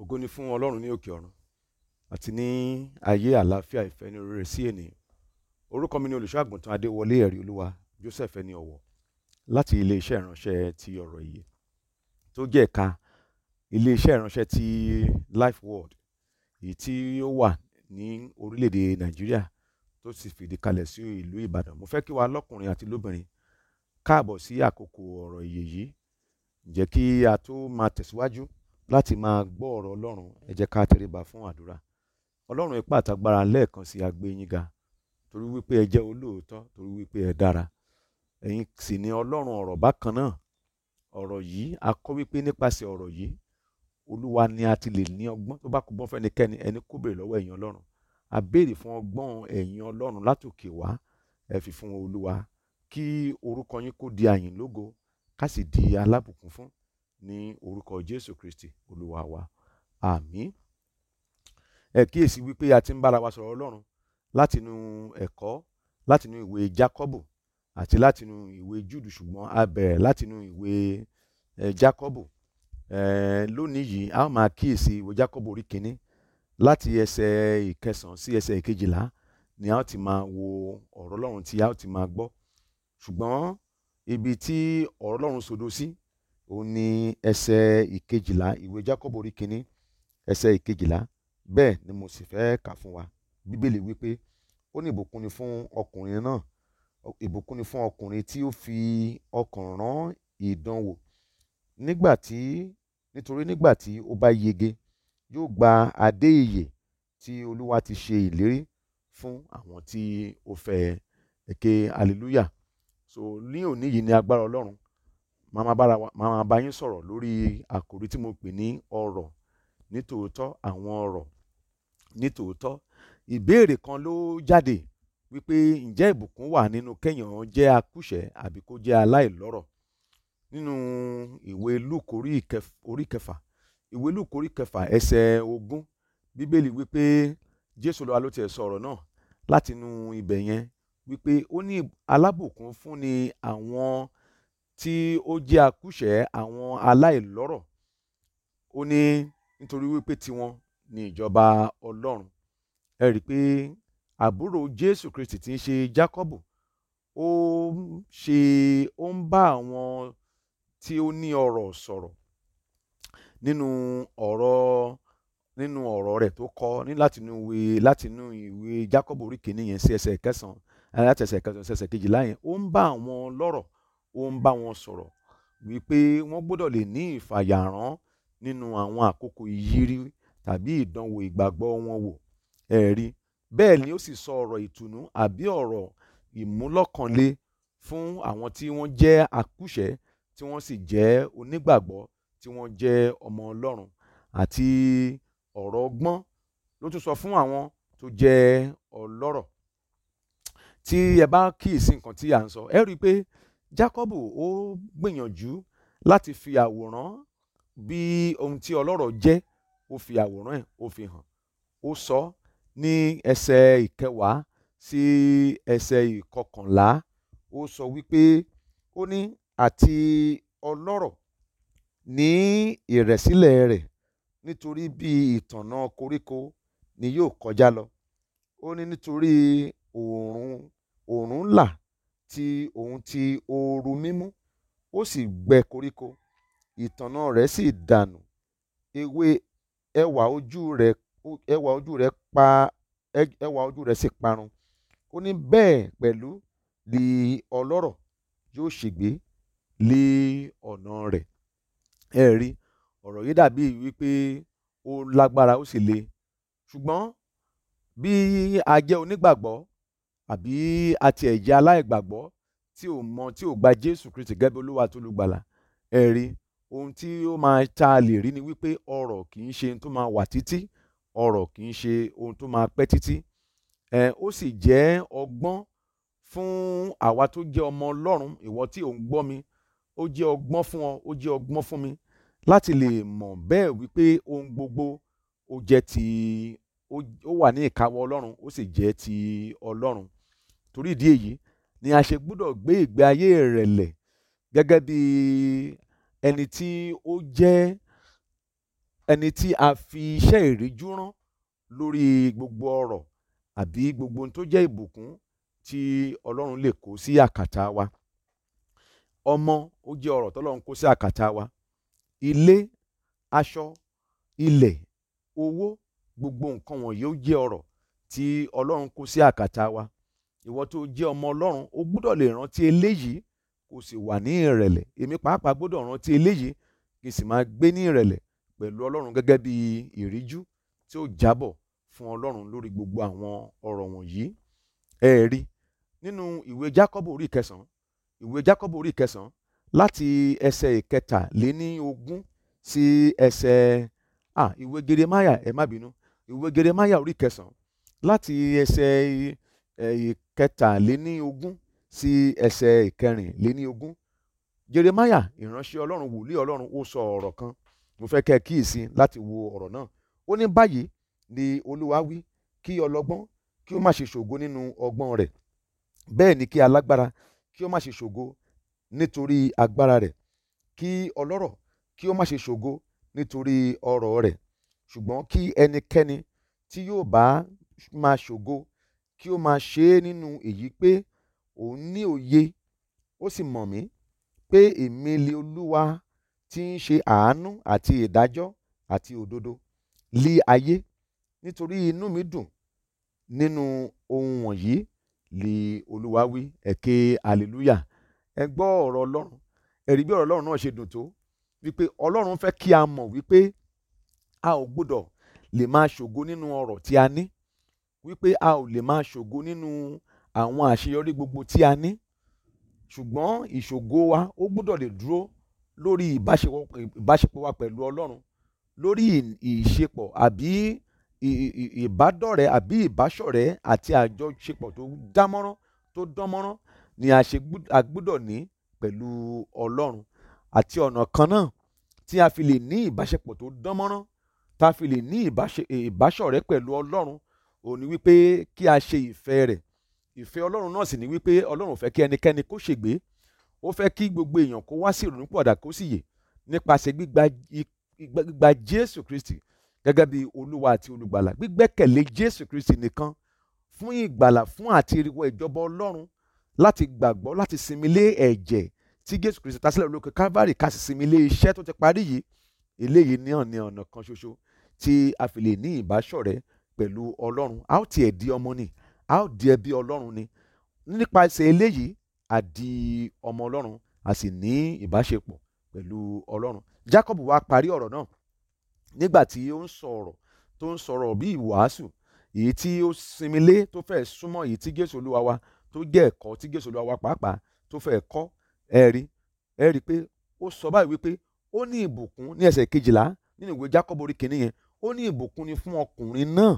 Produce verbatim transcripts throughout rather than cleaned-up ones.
Ògo ni fún Ọlọ́run ní òkè ọ̀run àti ní ayé àlàáfíà ìfẹ́ ní orí rẹ̀ sí ènìyàn. Orúkọ mi ni olùṣọ́ àgùntàn Adéwọlé ẹ̀rí olúwa Joseph ẹni ọ̀wọ̀ láti ilé-iṣẹ́ ìránṣẹ́ ti ọ̀rọ̀ ìyè tó jẹ́ ẹ̀ka ilé-iṣẹ́ ìránṣẹ́ ti Life Word, èyí tí ó wà ní orílẹ̀-èdè Nàìjíríà tó sì fìdí kalẹ̀ sí ìlú Ìbàdàn. Mo fẹ́ kí wa lọ́kùnrin àti lóbìnrin káàbọ̀ sí àkókò ọ̀rọ̀ ìyè yìí. Ǹjẹ́ kí a tó máa tẹ̀síwájú láti máa gbọ́ ọ̀rọ̀ Ọlọ́run, ẹ jẹ́ ká tẹríba fún àdúrà. Ọlọ́run ipá àtàgbára lẹ́ẹ̀kan sí a gbé yín ga torí wípé ẹ jẹ́ olóòótọ́, torí wípé ẹ dára. Ẹ̀yin sì ni Ọlọ́run ọ̀rọ̀ bákan náà. Ọ̀rọ̀ yìí a kọ́ wípé nípasẹ̀ ọ̀rọ̀ yìí Olúwa ni a ti lè ní ọgbọ́n. Tó bá kú gbọ́n fẹ́nikẹ́ni, ẹni kó béèrè lọ́wọ́ ẹ̀yin Ọlọ́run. A béèrè fún ọgbọ́n ẹ̀yin Ọlọ́run látòkè wá, ẹ fi fún Olúwa kí orúkọ yín kó di àyìn lógo, ká sì di alábùkún fún ní orúkọ Jésù Kristi Olúwa wa. Àmín. Ẹ kíyèsí wípé a ti ń bára wa sọ̀rọ̀ Ọlọ́run látinú ẹ̀kọ́ látinú ìwé Jákọ́bù àti látinú ìwé Júdù, ṣùgbọ́n a bẹ̀rẹ̀ látinú ìwé eh, Jákọ́bù. Eh, lónìí yìí a ó máa kíyèsí ìwé Jákọ́bù orí kìíní láti ẹsẹ̀ ìkẹsàn-án sí ẹsẹ̀ ìkejìlá ni a ó ti máa wo ọ̀rọ̀ Ọlọ́run tí a ó ti máa gbọ́. Ṣùgbọ́n ibi tí ọ̀rọ̀ Ọlọ́run sodo sí òun ni ẹsẹ̀ ìkejìlá, ìwé Jákọ́bù orí kìíní ẹsẹ̀ ìkejìlá. Bẹ́ẹ̀ ni mo sì fẹ́ kà fún wa. Bíbélì wípé ó ní ìbùkún ni fún ọkùnrin náà, ìbùkún ni fún ọkùnrin tí ó fi ọkàn rán ìdánwò, nígbà tí nítorí nígbà tí ó bá yege yóò gba adé ìyè tí Olúwa ti ṣe ìlérí fún àwọn tí ó fẹ́. Èké hallelujah. So ní òní yìí ni agbára Ọlọ́run máa bára wa máa bá yín sọ̀rọ̀ lórí àkòrí tí mo pè ní ọ̀rọ̀ nítòótọ́, àwọn ọ̀rọ̀ nítòótọ́. Ìbéèrè kan ló jáde wípé ǹjẹ́ ìbùkún wà nínú kéèyàn jẹ́ akúṣẹ̀ àbí kó jẹ́ aláìlọ́rọ̀? Nínú ìwé Lúùkù orí kẹfà, ìwé Lúùkù orí kẹfà ẹsẹ̀ ogún, Bíbélì wípé Jésù Olúwa ló tiẹ̀ sọ ọ̀rọ̀ náà látinú ibẹ̀ yẹn wípé ó ní alábùkún fún ni àwọn tí ó jẹ́ akúṣẹ̀, àwọn aláìlọ́rọ̀. Ó ní nítorí wípé tiwọn ni ìjọba Ọlọ́run. Ẹ rí i pé àbúrò Jésù Kristi tí ń ṣe Jákọ́bù ó ń ṣe ó ń bá àwọn tí ó ní ọrọ̀ sọ̀rọ̀ nínú ọ̀rọ̀ nínú ọ̀rọ̀ rẹ̀ tó kọ ní látinú ìwé látinú ìwé Jákọ́bù orí kìíní yẹn sí ẹsẹ̀ kẹsàn-án láti ẹsẹ̀ kẹsàn-án sí ẹsẹ̀ kejìlá yẹn. Ó ń bá àwọn lọ́rọ̀, ó ń bá wọn sọ̀rọ̀ wípé wọ́n gbọ́dọ̀ lè ní ìfàyàrán nínú àwọn àkókò ìyírí tàbí ìdánwò ìgbàgbọ́ wọn wò. Ẹ rí, bẹ́ẹ̀ ni ó sì sọ ọ̀rọ̀ ìtùnú àbí ọ̀rọ̀ ìmúlọ́kànlé fún àwọn tí wọ́n jẹ́ akúṣẹ̀, tí wọ́n sì jẹ́ onígbàgbọ́, tí wọ́n jẹ́ ọmọ Ọlọ́run, àti ọ̀rọ̀ ọgbọ́n ló tún sọ fún àwọn tó jẹ́ ọlọ́rọ̀. Tí ẹ bá kíyèsí nǹkan tí à ń sọ, ẹ rí i pé Jákọ́bù ó gbìyànjú láti fi àwòrán bí ohun tí ọlọ́rọ̀ jẹ́, ó fi àwòrán ẹ̀ ó fi hàn. Ó sọ ní ẹsẹ̀ ìkẹwàá sí ẹsẹ̀ ìkọkànlá. Ó sọ wípé ó ní àti ọlọ́rọ̀ ní ìrẹ̀sílẹ̀ rẹ̀, nítorí bí ìtànná koríko ni yóò kọjá lọ. Ó ní nítorí oòrùn oòrùn là ti òun ti ooru mímú, ó sì gbẹ koríko, ìtànná rẹ̀ sì dànù, ewé ẹwà ojú rẹ̀ ẹwà ojú rẹ̀ pa ẹwà ojú rẹ̀ sì parun. Ó ní bẹ́ẹ̀ pẹ̀lú ni ọlọ́rọ̀ yóò ṣègbé lé ọ̀nà rẹ̀. Ẹ rí, ọ̀rọ̀ yìí dàbí wípé ó lágbára ó sì le. Ṣùgbọ́n bí a jẹ́ onígbàgbọ́ àbí a tiẹ̀ jẹ́ aláìgbàgbọ́ tí ò mọ tí ò gba Jésù Kristi gẹ́gẹ́ bí Olúwa tó lùgbàlà, ẹ rí, ohun tí ó máa ta lè rí ni wípé ọrọ̀ kì í ṣe ohun tó máa wà títí, ọrọ̀ kì í ṣe ohun tó máa pẹ́ títí. Ẹ ó sì jẹ́ ọgbọ́n fún àwa tó jẹ́ ọmọ Ọlọ́run, ìwọ tí ò ń gbọ́ mi, ó jẹ́ ọgbọ́n fún ọ, ó jẹ́ ọgbọ́n fún mi láti lè mọ̀ bẹ́ẹ̀ wípé ohun gbogbo ó jẹ́ ti ó wà ní ìkáwọ́ Ọlọ́run, ó sì jẹ́ ti Ọlọ́run. Torí ìdí èyí ni a ṣe gbọ́dọ̀ gbé ìgbé ayé ìrẹ̀lẹ̀ gẹ́gẹ́ bí ẹni tí ó jẹ́ ẹni tí a fi iṣẹ́ ìríjú rán lórí gbogbo ọrọ̀ àbí gbogbo ohun tó jẹ́ ìbùkún tí Ọlọ́run lè kó sí àkàtà wa. Ọmọ ó jẹ́ ọrọ̀ tọ́lọ́run kó sí àkàtà wa. Ilé, aṣọ, ilẹ̀, owó, gbogbo nǹkan wọ̀nyí ó jẹ́ ọrọ̀ tí Ọlọ́run kó sí àkàtà wa. Ìwọ tó jẹ́ ọmọ Ọlọ́run ó gbọ́dọ̀ lè rántí eléyìí kó sì wà ní ìrẹ̀lẹ̀. Èmi pàápàá gbọ́dọ̀ rántí eléyìí kí n sì máa gbé ní ìrẹ̀lẹ̀ pẹ̀lú Ọlọ́run gẹ́gẹ́ bí ìríjú tí ó jábọ̀ fún Ọlọ́run lórí gbogbo àwọn ọ̀rọ̀ wọ̀nyí. Ẹ rí nínú ìwé Jákọ́bù orí kẹsàn-án ìwé Jákọ́bù orí kẹsàn-án láti ẹsẹ̀ ìkẹtàléní ogún sí ẹsẹ̀ ah ìwé Jeremáyà ẹ má bínú ìwé Jeremáyà orí kẹsàn-án láti ẹsẹ̀ ìkẹtàléní ogún sí ẹsẹ̀ ìkẹrìnléní ogún. Jeremáyà ìránṣẹ́ Ọlọ́run wòlíì Ọlọ́run ó sọ ọ̀rọ̀ kan, mo fẹ́ kẹ́ ẹ kíyèsí láti wo ọ̀rọ̀ náà. Ó ní báyìí ni Olúwa wí, kí ọlọ́gbọ́n kí ó má ṣe ṣògo nínú ọgbọ́n rẹ̀, bẹ́ẹ̀ ni kí alágbára kí ó má ṣe ṣògo nítorí agbára rẹ̀, kí ọlọ́rọ̀ kí ó má ṣe ṣògo nítorí ọrọ̀ rẹ̀, ṣùgbọ́n kí ẹnikẹ́ni tí yóò bá máa ṣògo kí ó máa ṣe é nínú èyí pé òun ní òye ó sì mọ̀ mí, pé èmi lé Olúwa tí ń ṣe àánú àti ìdájọ́ àti òdodo lé ayé, nítorí inú mi dùn nínú ohun wọ̀nyí lé Olúwa wí. Ẹ ké hallelujah. Ẹ gbọ́ ọ̀rọ̀ Ọlọ́run, ẹ rí bí ọ̀rọ̀ Ọlọ́run náà ṣe dùn tó, wípé Ọlọ́run fẹ́ kí a mọ̀ wípé a ò gbọ́dọ̀ lè máa ṣògo nínú ọrọ̀ tí a ní, wípé a ò lè máa ṣògo nínú àwọn àṣeyọrí gbogbo tí a ní, ṣùgbọ́n ìṣògo wa ó gbọ́dọ̀ lè dúró lórí ìbáṣepọ̀ wa pẹ̀lú Ọlọ́run, lórí ìṣepọ̀ àbí ìbádọ́rẹ̀ẹ́ àbí ìbáṣọ̀rẹ́ àti àjọṣepọ̀ tó dámọ́rán tó dánmọ́rán ni a ṣe a gbọ́dọ̀ ní pẹ̀lú Ọlọ́run. Àti ọ̀nà kan náà tí a fi lè ní ìbáṣepọ̀ tó dánmọ́rán, tá a fi lè ní ìbáṣọ̀rẹ́ pẹ̀lú Ọlọ́run, òun ni wípé kí a ṣe ìfẹ́ rẹ̀. Ìfẹ́ Ọlọ́run náà sì ni wípé Ọlọ́run ò fẹ́ kí ẹnikẹ́ni kó ṣègbé, ó fẹ́ kí gbogbo èèyàn kó wá sí ìrònúpìwàdà kó sì yè nípasẹ̀ gbígba Jésù Kristi gẹ́gẹ́ bí Olúwa àti Olùgbàlà, gbígbẹ́kẹ̀lé Jésù Kristi nìkan fún ìgbàlà, fún àti ìwọ ìjọba Ọlọ́run, láti gbàgbọ́, láti sinmi lé ẹ̀jẹ̀ tí Jésù Kristi ta sílẹ̀ lókè Calvary, ká sì sinmi lé iṣẹ́ tó ti parí yìí. Eléyìí náà ni ọ̀nà kan ṣoṣo tí a fi lè ní ìbáṣọ̀rẹ́ pẹ̀lú Ọlọ́run. A ó tiẹ̀ di ọmọ ni, a ó di ẹbí Ọlọ́run ni. Nípasẹ̀ eléyìí a di ọmọ Ọlọ́run, a sì ní ìbáṣepọ̀ pẹ̀lú Ọlọ́run. Jákọ́bù wá parí ọ̀rọ̀ náà nígbà tí ó ń sọ̀rọ̀ tó ń sọ̀rọ̀ bí ìwàásù èyí tí ó sinmi lé, tó fẹ́ súnmọ́ èyí tí Jésù Olúwa wa tó jẹ́ ẹ̀kọ́ tí Jésù Olúwa wa pàápàá tó fẹ́ kọ́. Ẹ rí ẹ rí pé ó sọ báyìí wípé ó ní ìbùkún ní ẹsẹ̀ kejìlá nínú ìwé Jákọ́bù orí kìíní yẹn, ó ní ìbùkún ni fún ọkùnrin náà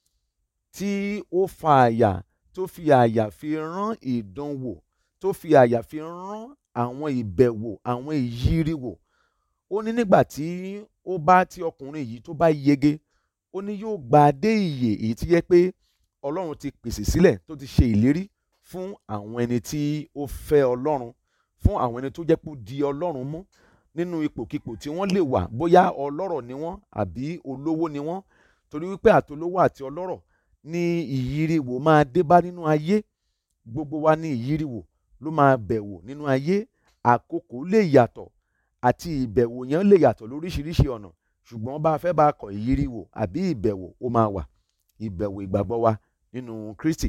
tí ó fa àyà tó fi àyà fi rán ìdánwò, tó fi àyà fi rán àwọn ìbẹ̀wò, àwọn ìyíríwò. Ó ní nígbà tí ó bá tí ọkùnrin yìí tó bá yege, ó ní yóò gba adé ìyè èyí tí yẹ pé Ọlọ́run ti pèsè sílẹ̀, tó ti ṣe ìlérí fún àwọn ẹni tí ó fẹ́ Ọlọ́run, fún àwọn ẹni tó jẹ́ pé ó di Ọlọ́run mú nínú ipòkipò tí wọ́n lè wà, bóyá ọlọ́rọ̀ ni wọ́n àbí olówó ni wọ́n, torí wípé àtolówó àti ọlọ́rọ̀ ní ìyíríwò máa dé bá nínú ayé. Gbogbo wa ní ìyíríwò ló máa bẹ̀wò nínú ayé. Àkókò lè yàtọ̀ àti ìbẹ̀wò yẹn lè yàtọ̀ lóríṣiríṣi ọ̀nà, ṣùgbọ́n bá a fẹ́ bá a kọ̀ ìyíríwò àbí ìbẹ̀wò ó máa wà. Ìbẹ̀wò ìgbàgbọ́ wa nínú Kristi.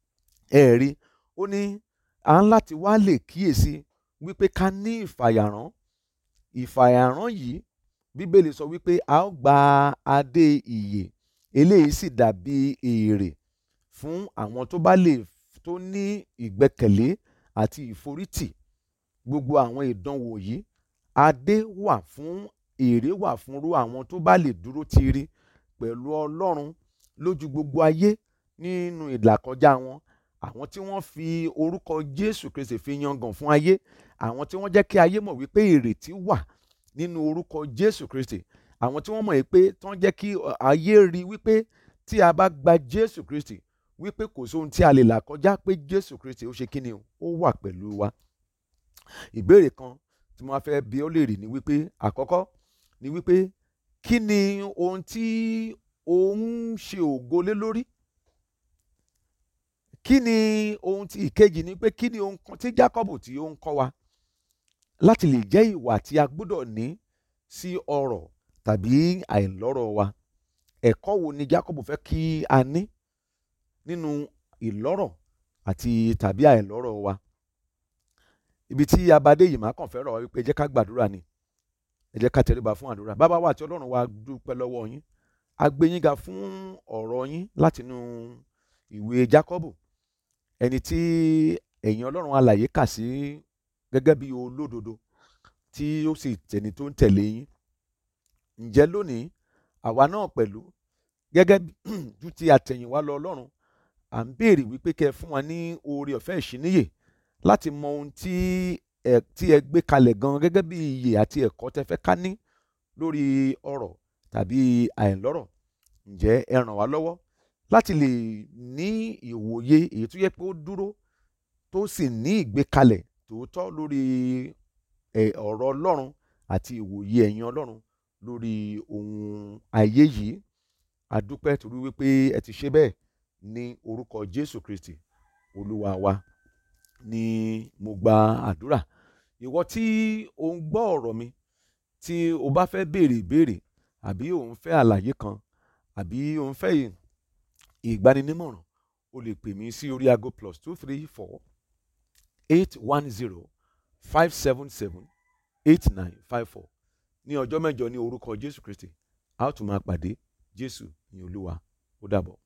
Ẹ rí, ó ní à ń láti wá lè kíyèsí wípé ká ní ìfàyàrán. Ìfàyàrán yìí Bíbélì sọ wípé a ó gba adé ìyè, eléyìí sì dàbí èrè fún àwọn tó bá lè tó ní ìgbẹ́kẹ̀lé àti ìforítì gbogbo àwọn ìdánwò yìí. Adé wà fún, èrè wà fún irú àwọn tó bá lè dúró tiiri pẹ̀lú Ọlọ́run lójú gbogbo ayé nínú ìlàkọjá wọn. Àwọn tí wọ́n fi orúkọ Jésù Kristi fi yangàn fún ayé, àwọn tí wọ́n jẹ́ kí ayé mọ̀ wípé ìrètí wà nínú orúkọ Jésù Kristi, àwọn tí wọ́n mọ̀ wípé tí wọ́n jẹ́ kí ayé rí wípé tí a bá gba Jésù Kristi wípé kò sóhun tí a lè là kọjá, pé Jésù Kristi ó ṣe kí ni o, ó wà pẹ̀lú wa. Ìbéèrè kan tí mo fẹ́ bi ọ́ léèrè ni wípé, àkọ́kọ́ ni wípé kí ni ohun tí ó ń ṣe ògo lé lórí? Kí ni ohun tí ìkejì ni pé kí ni ohun kan tí Jákọ́bù tí ó ń kọ́ wa láti lè jẹ́ ìwà tí a gbọ́dọ̀ ní sí ọrọ̀ tàbí àìlọ́rọ̀ wa? Ẹ̀kọ́ wo ni Jákọ́bù fẹ́ kí a ní nínú ìlọ́rọ̀ àti tàbí àìlọ́rọ̀ wa? Ibi tí a bá dé yìí máa kàn fẹ́ rọ̀ wá wípé ẹ jẹ́ ká gbàdúrà ni, ẹ jẹ́ ká tẹríba fún àdúrà. Bàbá wa àti Ọlọ́run wa, dúpẹ́ lọ́wọ́ yín, a gbé yín ga fún ọ̀rọ̀ yín látinú ìwé Jákọ́bù, ẹni tí ẹ̀yin Ọlọ́run alààyè kà sí gẹ́gẹ́ bí olódodo tí ó sì tẹni tó ń tẹ̀lé yín. Ǹjẹ́ lónìí àwa náà pẹ̀lú gẹ́gẹ́ bí ti àtẹ̀yìnwá lọ Ọlọ́run, à ń béèrè wípé kẹ́ ẹ fún wa ní oore ọ̀fẹ́ ìṣíníyè láti mọ ohun tí ẹ tí ẹ gbé kalẹ̀ gan gẹ́gẹ́ bí iyè àti ẹ̀kọ́ tẹ́ fẹ́ ká ní lórí ọrọ̀ tàbí àìlọ́rọ̀. Ǹjẹ́ ẹ ràn wá lọ́wọ́ láti lè ní ìwòye èyí tó yẹ pé ó dúró tó sì ní ìgbékalẹ̀ tòótọ́ lórí ọ̀rọ̀ Ọlọ́run àti ìwòye ẹ̀yin Ọlọ́run lórí ohun ayé yìí. A dúpẹ́ torí wípé ẹ ti ṣe bẹ́ẹ̀ ní orúkọ Jésù Kristi Olúwa wa ni mo gba àdúrà. Ìwọ tí ò ń gbọ́ ọ̀rọ̀ mi, tí o bá fẹ́ béèrè ìbéèrè àbí ò ń fẹ́ àlàyé kan àbí ò ń fẹ́ ìgbaninímọ̀ràn, o lè pè mí sí orí aago plus two three four eight one zero five seven seven eight nine five four. Ní ọjọ́ mẹ́jọ ní orúkọ Jésù Kristi a ó tún máa pàdé. Jésù ni Olúwa. Ó dàbọ̀.